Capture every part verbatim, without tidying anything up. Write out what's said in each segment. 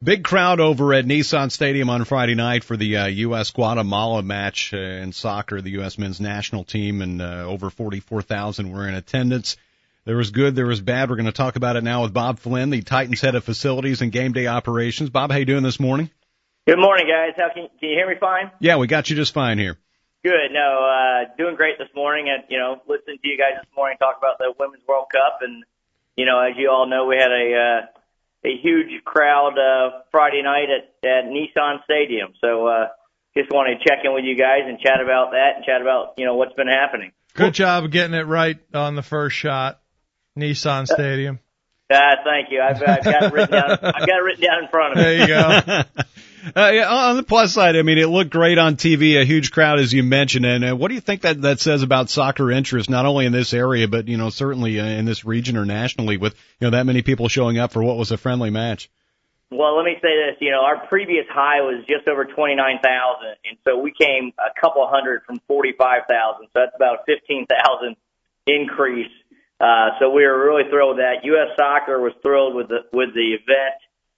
Big crowd over at Nissan Stadium on Friday night for the uh, U S Guatemala match uh, in soccer, the U S men's national team, and uh, over forty-four thousand were in attendance. There was good, there was bad. We're going to talk about it now with Bob Flynn, the Titans head of facilities and game day operations. Bob, how you doing this morning? Good morning, guys. How can, can you hear me fine? Yeah, we got you just fine here. Good. No, uh, doing great this morning. And, you know, listening to you guys this morning talk about the Women's World Cup. And, you know, as you all know, we had a, uh, a huge crowd, uh, Friday night at, at Nissan Stadium. So, uh, just wanted to check in with you guys and chat about that and chat about, you know, what's been happening. Good job of getting it right on the first shot, Nissan Stadium. Uh, thank you. I've, I've got it written down. I've got it written down in front of me. There you go. Uh, yeah, on the plus side, I mean, it looked great on T V, a huge crowd, as you mentioned. And uh, what do you think that, that says about soccer interest, not only in this area, but, you know, certainly uh, in this region or nationally with, you know, that many people showing up for what was a friendly match? Well, let me say this. You know, our previous high was just over twenty-nine thousand, and so we came a couple hundred from forty-five thousand. So that's about a fifteen thousand increase. Uh, so we were really thrilled with that. U S Soccer was thrilled with the, with the event.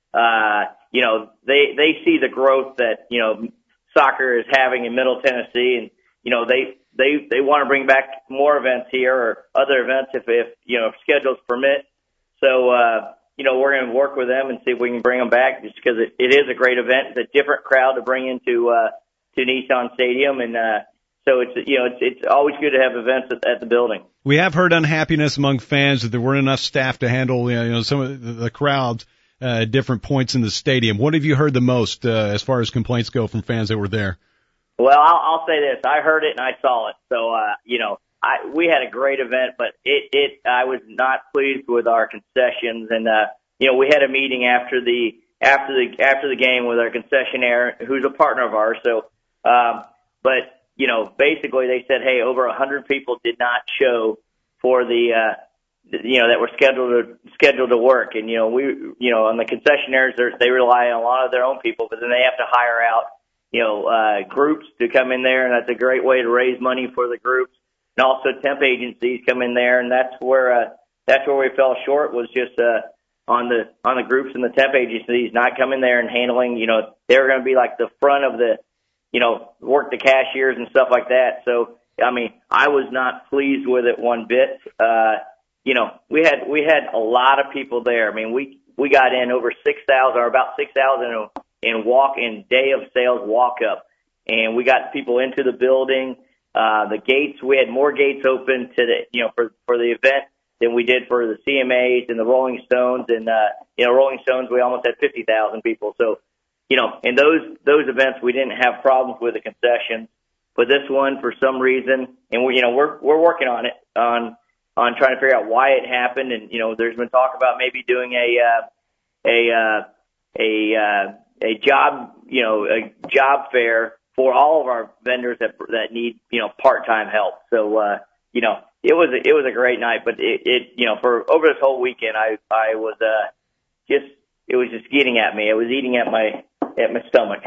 Uh, you know, they, they see the growth that, you know, soccer is having in Middle Tennessee, and, you know, they, they, they want to bring back more events here or other events if, if, you know, if schedules permit. So, uh, you know, we're going to work with them and see if we can bring them back just because it, it is a great event. It's a different crowd to bring into, uh, to Nissan Stadium. And, uh, so it's, you know, it's, it's always good to have events at, at the building. We have heard unhappiness among fans that there weren't enough staff to handle, you know, some of the, the crowds. Uh, different points in the stadium. What have you heard the most uh, as far as complaints go from fans that were there? Well, I'll, I'll say this: I heard it and I saw it. So, uh, you know, I we had a great event, but it it I was not pleased with our concessions, and uh, you know, we had a meeting after the after the after the game with our concessionaire, who's a partner of ours. So, um, but you know, basically they said, hey, over a hundred people did not show for the. Uh, you know, that were scheduled to, scheduled to work. And, you know, we, you know, on the concessionaires, they rely on a lot of their own people, but then they have to hire out, you know, uh, groups to come in there. And that's a great way to raise money for the groups. And also temp agencies come in there. And that's where, uh, that's where we fell short was just, uh, on the, on the groups and the temp agencies not coming there and handling, you know, they were going to be like the front of the, you know, work the cashiers and stuff like that. So, I mean, I was not pleased with it one bit. Uh, You know, we had we had a lot of people there. I mean, we we got in over six thousand or about six thousand in walk in day of sales walk up, and we got people into the building. Uh, the gates, we had more gates open to the you know for for the event than we did for the C M As and the Rolling Stones. And uh, you know, Rolling Stones, we almost had fifty thousand people. So, you know, in those those events, we didn't have problems with the concessions. But this one, for some reason, and we you know we're we're working on it on. on trying to figure out why it happened. And, you know, there's been talk about maybe doing a, uh, a, uh, a, uh, a job, you know, a job fair for all of our vendors that, that need, you know, part-time help. So, uh, you know, it was, a, it was a great night, but it, it, you know, for over this whole weekend, I, I was, uh, just, it was just eating at me. It was eating at my, at my stomach.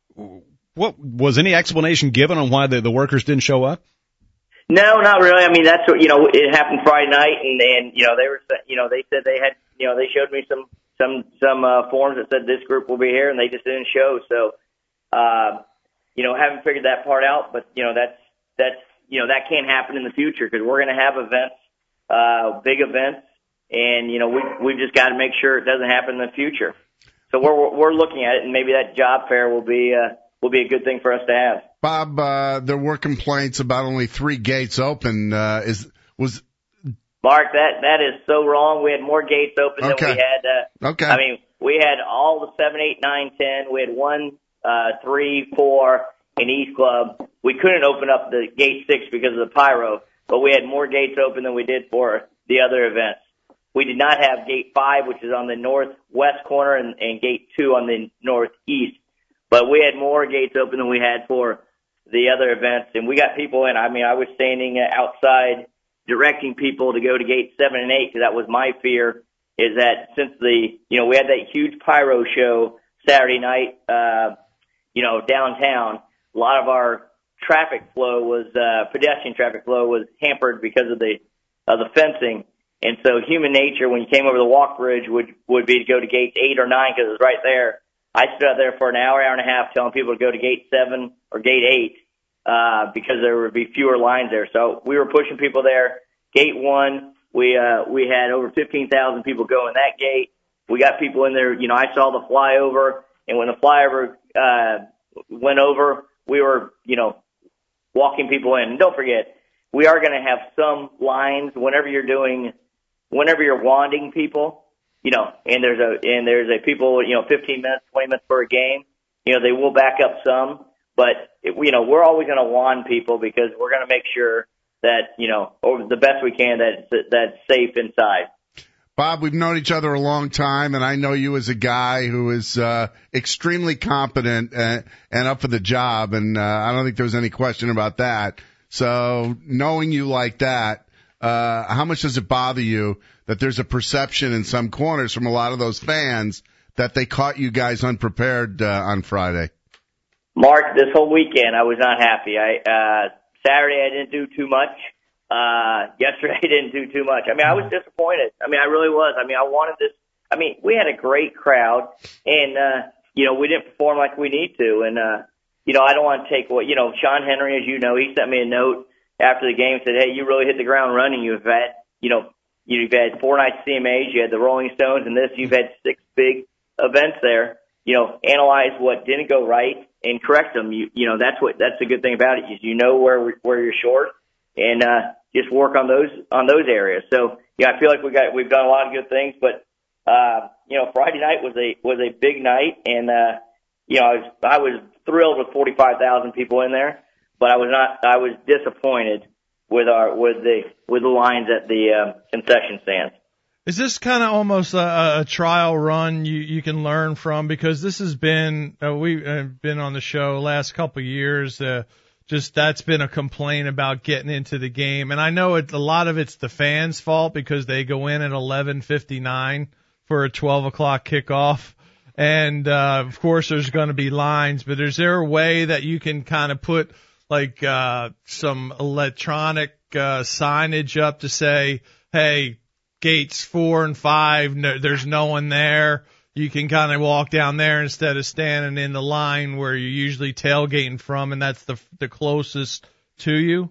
What was any explanation given on why the, the workers didn't show up? No, not really. I mean, that's what, you know, it happened Friday night and, and, you know, they were, you know, they said they had, you know, they showed me some, some, some, uh, forms that said this group will be here and they just didn't show. So, uh, you know, haven't figured that part out, but, you know, that's, that's, you know, that can't happen in the future because we're going to have events, uh, big events. And, you know, we, we've just got to make sure it doesn't happen in the future. So we're, we're looking at it and maybe that job fair will be, uh, will be a good thing for us to have. Bob, uh, there were complaints about only three gates open. Uh, is was Mark, that that is so wrong. We had more gates open okay. than we had. Uh, okay. I mean, we had all the seven, eight, nine, ten. We had one, uh, three, four in East Club. We couldn't open up the gate six because of the pyro, but we had more gates open than we did for the other events. We did not have gate five, which is on the northwest corner, and, and gate two on the northeast. But we had more gates open than we had for the other events, and we got people in. I mean, I was standing outside directing people to go to gate seven and eight because that was my fear, is that since the, you know, we had that huge pyro show Saturday night, uh, you know, downtown, a lot of our traffic flow was, uh, pedestrian traffic flow was hampered because of the, of the fencing. And so human nature, when you came over the walk bridge, would, would be to go to gate eight or nine because it was right there. I stood out there for an hour, hour and a half telling people to go to gate seven or gate eight, uh, because there would be fewer lines there. So we were pushing people there. Gate one, we, uh, we had over fifteen thousand people go in that gate. We got people in there. You know, I saw the flyover, and when the flyover, uh, went over, we were, you know, walking people in. And don't forget, we are going to have some lines whenever you're doing, whenever you're wanding people. You know, and there's a, and there's a people, you know, fifteen minutes, twenty minutes for a game, you know, they will back up some, but, it, you know, we're always going to wand people because we're going to make sure that, you know, over the best we can, that that's safe inside. Bob, we've known each other a long time, and I know you as a guy who is uh, extremely competent and, and up for the job, and uh, I don't think there's any question about that. So knowing you like that, uh, how much does it bother you that there's a perception in some corners from a lot of those fans that they caught you guys unprepared uh, on Friday? Mark, this whole weekend I was not happy. I uh, Saturday I didn't do too much. Uh, yesterday I didn't do too much. I mean, I was disappointed. I mean, I really was. I mean, I wanted this. I mean, we had a great crowd, and uh, you know, we didn't perform like we need to. And uh, you know, I don't want to take what you know. Sean Henry, as you know, he sent me a note after the game, said, "Hey, you really hit the ground running. You've had, you know." You've had four nights C M As, you had the Rolling Stones, and this, you've had six big events there. You know, analyze what didn't go right and correct them. You, you know, that's what, that's the good thing about it. Is you know where, where you're short, and, uh, just work on those, on those areas. So, yeah, I feel like we got, we've done a lot of good things, but, uh, you know, Friday night was a, was a big night, and, uh, you know, I was, I was thrilled with forty-five thousand people in there, but I was not, I was disappointed with our with the with the lines at the uh, concession stands. Is this kind of almost a, a trial run you you can learn from? Because this has been uh, we've uh, been on the show last couple of years. Uh, just that's been a complaint about getting into the game, and I know it, a lot of it's the fans' fault because they go in at eleven fifty-nine for a twelve o'clock kickoff, and uh, of course there's going to be lines. But is there a way that you can kind of put like uh some electronic uh signage up to say, hey, gates four and five, no, there's no one there. You can kind of walk down there instead of standing in the line where you're usually tailgating from, and that's the the closest to you?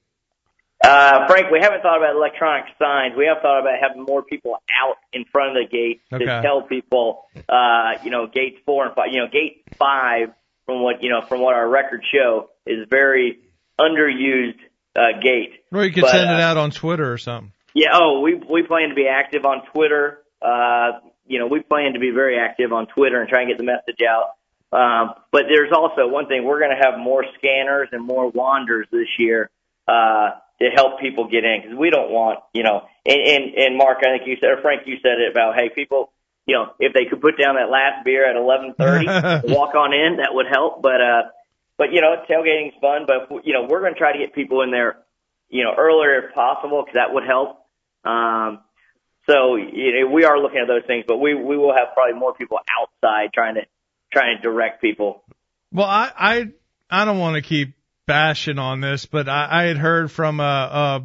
Uh, Frank, we haven't thought about electronic signs. We have thought about having more people out in front of the gate okay. to tell people, uh, you know, gates four and five, you know, gate five, from what, you know, from what our records show, is very underused uh, gate. Or you could but, send it uh, out on Twitter or something. Yeah, oh, we we plan to be active on Twitter. Uh, you know, we plan to be very active on Twitter and try and get the message out. Um, but there's also one thing, we're going to have more scanners and more wanders this year uh, to help people get in, because we don't want, you know, and, and, and Mark, I think you said, or Frank, you said it about, hey, people, you know, if they could put down that last beer at eleven thirty, walk on in, that would help. But, uh, but, you know, tailgating's fun, but, you know, we're going to try to get people in there, you know, earlier if possible, because that would help. Um, so, you know, we are looking at those things, but we, we will have probably more people outside trying to, trying to direct people. Well, I, I, I don't want to keep bashing on this, but I, I had heard from a, a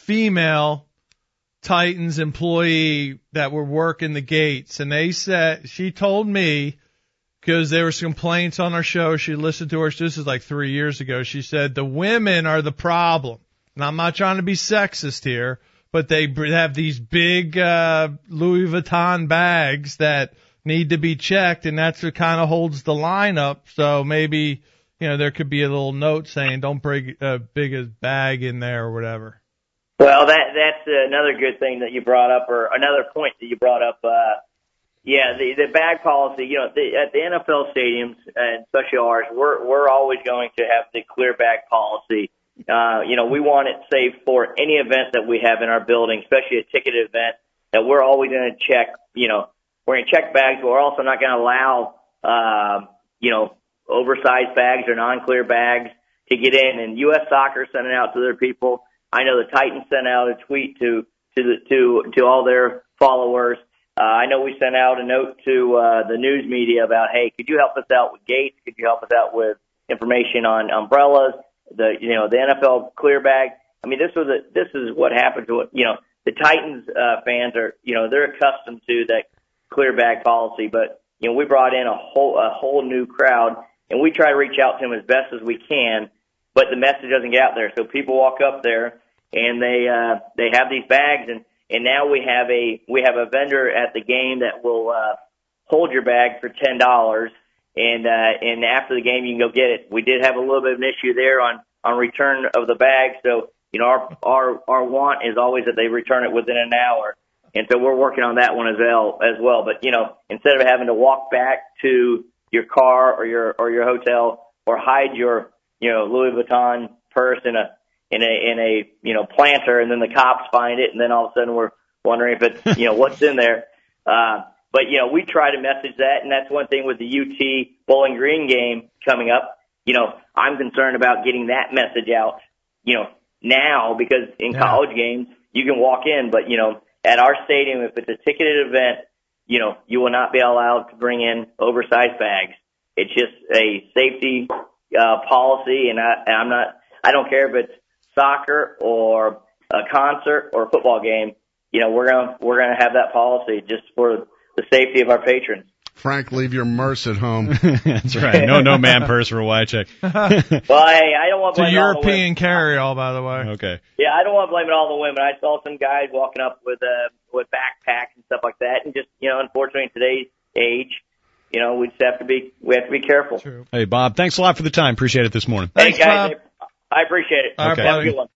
female Titans employee that were working the gates, and they said, she told me, because there was complaints on our show, she listened to us, this is like three years ago, she said the women are the problem. And I'm not trying to be sexist here, but they have these big uh Louis Vuitton bags that need to be checked, and that's what kind of holds the line up. So maybe, you know, there could be a little note saying don't bring a big bag in there or whatever. Well, that that's another good thing that you brought up, or another point that you brought up. Uh, yeah, the the bag policy. You know, the, at the N F L stadiums, and especially ours, we're we're always going to have the clear bag policy. Uh, you know, we want it safe for any event that we have in our building, especially a ticketed event. That we're always going to check. You know, we're going to check bags, but we're also not going to allow, uh, you know, oversized bags or non-clear bags to get in. And U S Soccer sent it out to their people. I know the Titans sent out a tweet to to the, to to all their followers. Uh, I know we sent out a note to uh, the news media about, hey, could you help us out with gates? Could you help us out with information on umbrellas? The you know the N F L clear bag. I mean, this was a, this is what happened to it. You know, the Titans uh, fans are you know they're accustomed to that clear bag policy, but you know, we brought in a whole, a whole new crowd, and we try to reach out to them as best as we can, but the message doesn't get out there. So people walk up there and they, uh, they have these bags, and, and now we have a, we have a vendor at the game that will, uh, hold your bag for ten dollars. And, uh, and after the game, you can go get it. We did have a little bit of an issue there on, on return of the bag. So, you know, our, our, our want is always that they return it within an hour. And so we're working on that one as well, as well. But, you know, instead of having to walk back to your car or your, or your hotel or hide your, you know, Louis Vuitton purse in a, in a, in a, you know, planter, and then the cops find it, and then all of a sudden we're wondering if it's, you know, what's in there. Uh, But, you know, we try to message that, and that's one thing with the U T Bowling Green game coming up. You know, I'm concerned about getting that message out, you know, now, because in yeah. college games, you can walk in, but, you know, at our stadium, if it's a ticketed event, you know, you will not be allowed to bring in oversized bags. It's just a safety uh, policy, and, I, and I'm not, I don't care if it's soccer or a concert or a football game. You know, we're going to, we're going to have that policy just for the safety of our patrons. Frank, leave your Merce at home. That's right. No, no man purse for a Wycheck. Well, hey, I don't want to blame It's a all the women. European carry-all, by the way. Okay. Yeah, I don't want to blame it all on the women. I saw some guys walking up with uh, with backpacks and stuff like that, and just, you know, unfortunately in today's age, you know, we just have to be we have to be careful. True. Hey, Bob, thanks a lot for the time. Appreciate it this morning. Thanks, hey guys, Bob. I, I appreciate it. All right, Okay. Have a buddy. good one.